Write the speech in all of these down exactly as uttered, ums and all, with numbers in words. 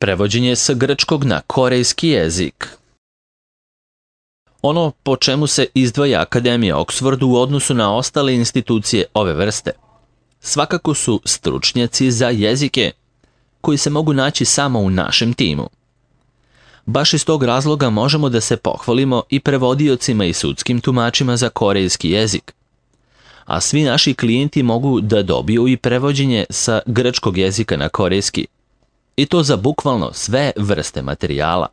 Prevođenje sa grčkog na korejski jezik. Ono po čemu se izdvaja Akademija Oxford u odnosu na ostale institucije ove vrste svakako su stručnjaci za jezike koji se mogu naći samo u našem timu. Baš iz tog razloga možemo da se pohvalimo i prevodiocima i sudskim tumačima za korejski jezik. A svi naši klijenti mogu da dobiju i prevođenje sa grčkog jezika na korejski. I to za bukvalno sve vrste materijala.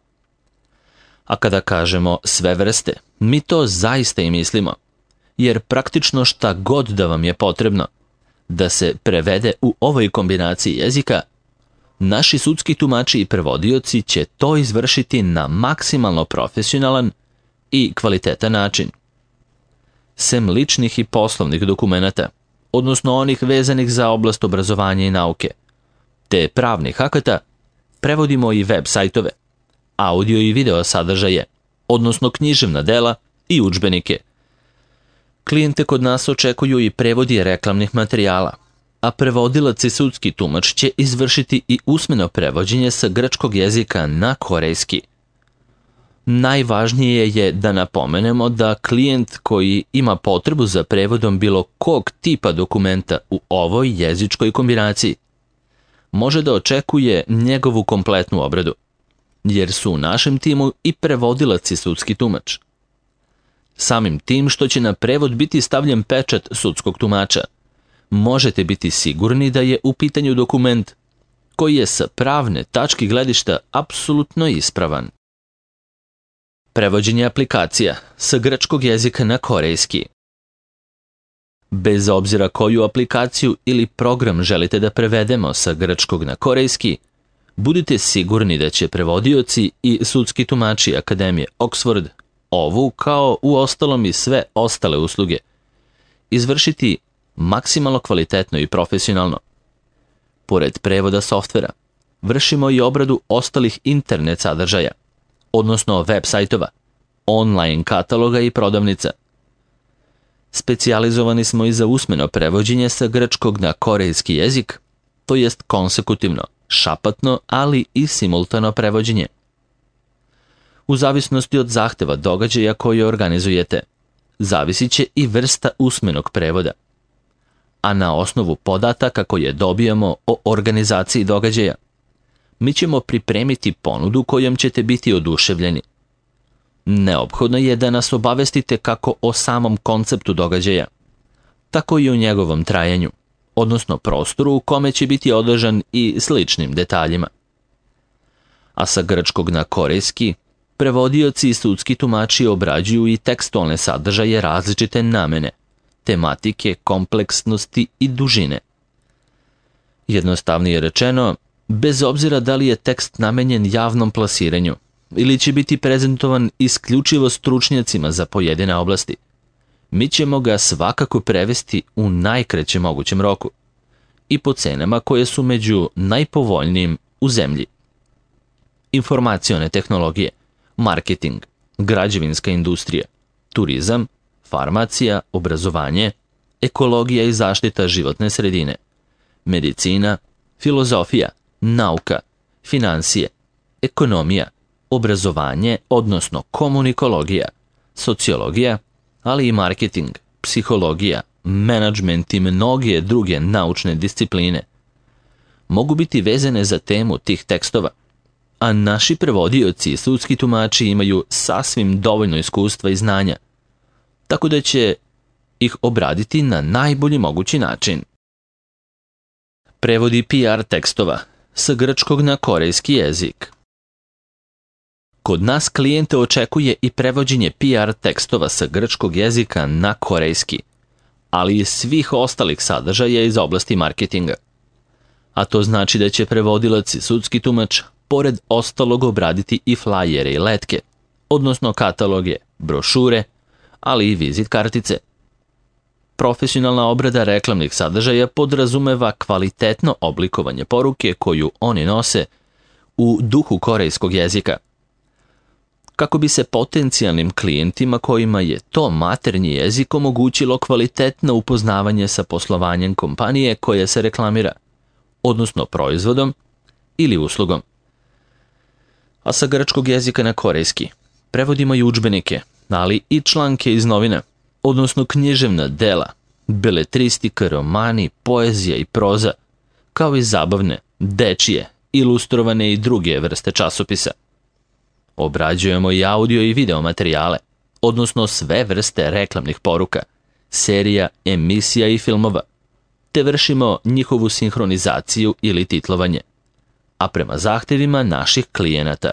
A kada kažemo sve vrste, mi to zaista i mislimo. Jer praktično šta god da vam je potrebno da se prevede u ovoj kombinaciji jezika, naši sudski tumači i prevodioci će to izvršiti na maksimalno profesionalan i kvalitetan način. Sem ličnih i poslovnih dokumenata, odnosno onih vezanih za oblast obrazovanja i nauke, te pravnih akata, prevodimo i web sajtove, audio i video sadržaje, odnosno književna dela i udžbenike. Klijente kod nas očekuju i prevodi reklamnih materijala, a prevodilac i sudski tumač će izvršiti i usmeno prevođenje sa grčkog jezika na korejski. Najvažnije je da napomenemo da klijent koji ima potrebu za prevodom bilo kog tipa dokumenta u ovoj jezičkoj kombinaciji može da očekuje njegovu kompletnu obradu, jer su u našem timu i prevodilac i sudski tumač. Samim tim što će na prevod biti stavljen pečat sudskog tumača, možete biti sigurni da je u pitanju dokument koji je sa pravne tačke gledišta apsolutno ispravan. Prevođenje aplikacija sa grčkog jezika na korejski. Bez obzira koju aplikaciju ili program želite da prevedemo sa grčkog na korejski, budite sigurni da će prevodioci i sudski tumači Akademije Oxford ovu, kao u ostalom i sve ostale usluge, izvršiti maksimalno kvalitetno i profesionalno. Pored prevoda softvera, vršimo i obradu ostalih internet sadržaja, odnosno web sajtova, online kataloga i prodavnica. Specijalizovani smo i za usmeno prevođenje sa grčkog na korejski jezik, to jest konsekutivno, šapatno, ali i simultano prevođenje. U zavisnosti od zahteva događaja koje organizujete, zavisit će i vrsta usmenog prevoda. A na osnovu podataka koje dobijamo o organizaciji događaja, mi ćemo pripremiti ponudu kojom ćete biti oduševljeni. Neophodno je da nas obavestite kako o samom konceptu događaja, tako i o njegovom trajanju, odnosno prostoru u kome će biti održan i sličnim detaljima. A sa grčkog na korejski, prevodioci i sudski tumači obrađuju i tekstualne sadržaje različite namene, tematike, kompleksnosti i dužine. Jednostavnije rečeno, bez obzira da li je tekst namenjen javnom plasiranju ili će biti prezentovan isključivo stručnjacima za pojedine oblasti, mi ćemo ga svakako prevesti u najkraćem mogućem roku i po cenama koje su među najpovoljnijim u zemlji. Informacione tehnologije, marketing, građevinska industrija, turizam, farmacija, obrazovanje, ekologija i zaštita životne sredine, medicina, filozofija, nauka, finansije, ekonomija, obrazovanje, odnosno komunikologija, sociologija, ali i marketing, psihologija, menadžment i mnoge druge naučne discipline mogu biti vezane za temu tih tekstova, a naši prevodioci i sudski tumači imaju sasvim dovoljno iskustva i znanja, tako da će ih obraditi na najbolji mogući način. Prevodi P R tekstova sa grčkog na korejski jezik. Kod nas klijente očekuje i prevođenje P R tekstova sa grčkog jezika na korejski, ali i svih ostalih sadržaja iz oblasti marketinga. A to znači da će prevodilac i sudski tumač pored ostalog obraditi i flajere i letke, odnosno kataloge, brošure, ali i vizit kartice. Profesionalna obrada reklamnih sadržaja podrazumeva kvalitetno oblikovanje poruke koju oni nose u duhu korejskog jezika, kako bi se potencijalnim klijentima kojima je to maternji jezik omogućilo kvalitetno upoznavanje sa poslovanjem kompanije koja se reklamira, odnosno proizvodom ili uslugom. A sa grčkog jezika na korejski prevodimo i udžbenike, ali i članke iz novina, odnosno književna dela, beletristika, romani, poezija i proza, kao i zabavne, dečije, ilustrovane i druge vrste časopisa. Obrađujemo i audio i video materijale, odnosno sve vrste reklamnih poruka, serija, emisija i filmova, te vršimo njihovu sinhronizaciju ili titlovanje, a prema zahtevima naših klijenata.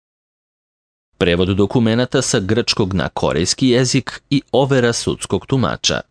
Prevod dokumenata sa grčkog na korejski jezik i overa sudskog tumača.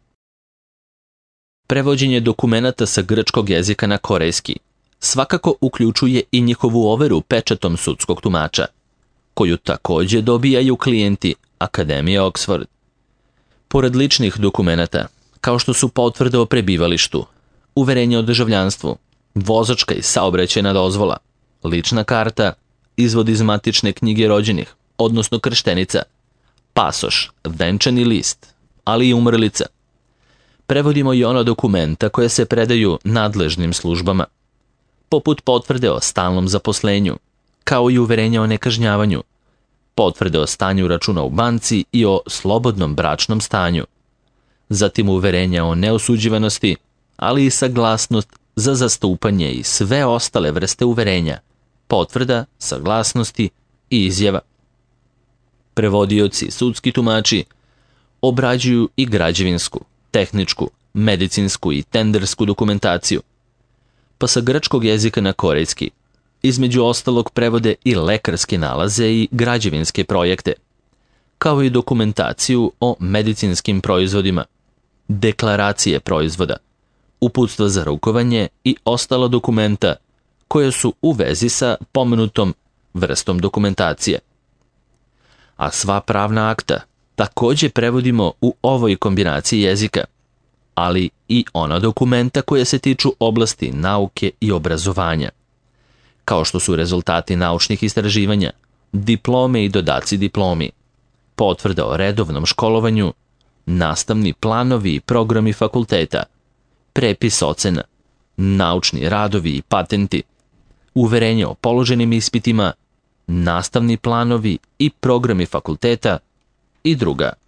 Prevođenje dokumenata sa grčkog jezika na korejski svakako uključuje i njihovu overu pečatom sudskog tumača, koju takođe dobijaju klijenti Akademije Oxford. Pored ličnih dokumenata, kao što su potvrde o prebivalištu, uverenje o državljanstvu, vozačka i saobraćajna dozvola, lična karta, izvod iz matične knjige rođenih, odnosno krštenica, pasoš, venčani list, ali i umrlica. Prevodimo i ona dokumenta koje se predaju nadležnim službama, poput potvrde o stalnom zaposlenju, kao i uverenja o nekažnjavanju, potvrde o stanju računa u banci i o slobodnom bračnom stanju, zatim uverenja o neosuđivanosti, ali i saglasnost za zastupanje i sve ostale vrste uverenja, potvrda, saglasnosti i izjava. Prevodioci i sudski tumači obrađuju i građevinsku, tehničku, medicinsku i tendersku dokumentaciju, pa sa grčkog jezika na korejski između ostalog prevode i lekarske nalaze i građevinske projekte, kao i dokumentaciju o medicinskim proizvodima, deklaracije proizvoda, uputstva za rukovanje i ostala dokumenta koje su u vezi sa pomenutom vrstom dokumentacije. A sva pravna akta takođe prevodimo u ovoj kombinaciji jezika, ali i ona dokumenta koje se tiču oblasti nauke i obrazovanja, kao što su rezultati naučnih istraživanja, diplome i dodaci diplomi, potvrda o redovnom školovanju, nastavni planovi i programi fakulteta, prepis ocena, naučni radovi i patenti, uverenje o položenim ispitima, nastavni planovi i programi fakulteta i druga.